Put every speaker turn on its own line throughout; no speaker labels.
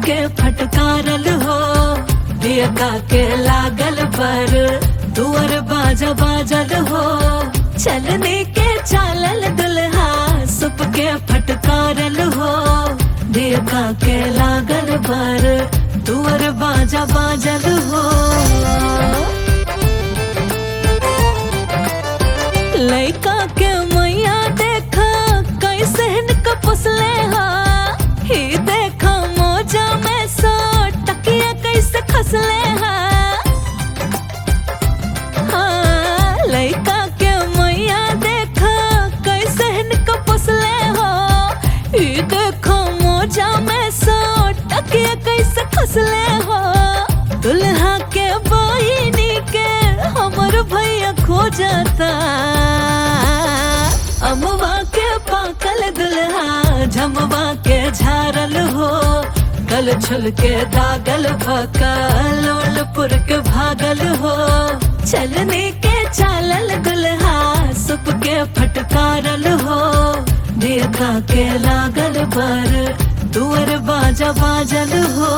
के फटकारल हो, दियका के लागल पर दुअर बाजा बाजल हो। चलने के चालल दुल्हा सुप के फटकारल हो, दियका के लागल पर दुअर बाजा बाजल हो। लइका के मैया देखा कैसे हिनका पुसले हा, ही देखा मोजा में सो टकिया कैसे खसले हा। हाँ, लइका के मैया देखा कैसे हिनका पुसले हो, ही देखा मोजा में सो टकिया कैसे खसले हो। दुल्हा के बहिनी के हमर भैया खो जाता, अमवा के पाकल दुल्हा झमवा के झारल हो। गल छुल के दागल भकल लोलपुर के भागल हो। चलने के चालल दुल्हा सुप के फटकारल हो, देखा के लागल पर दुअर बाजा बाजल हो।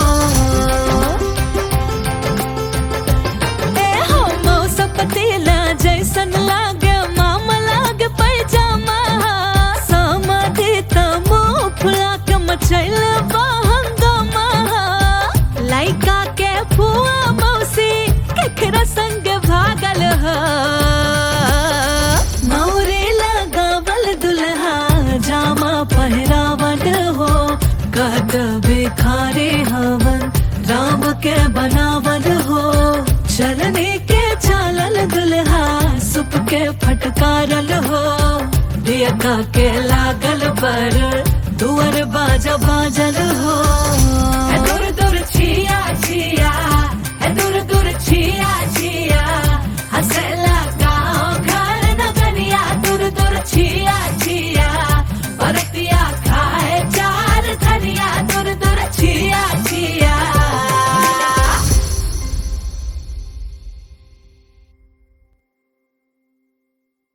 पतीला जैसन लागे मामा लागे पैजामा, समाधि त मुँह फुला के मचैल बहंगमा। लइका के फुआ मौसी केकरा संग भागल हो, मौरे लगावल दुल्हा जामा पहिरावल हो। कहत भिखारी हवन राम के बनावल हो। चलने के चालल दुल्हा सुप के फटकारल हो, दियका के लागल पर दुअर बाजा बाजल हो।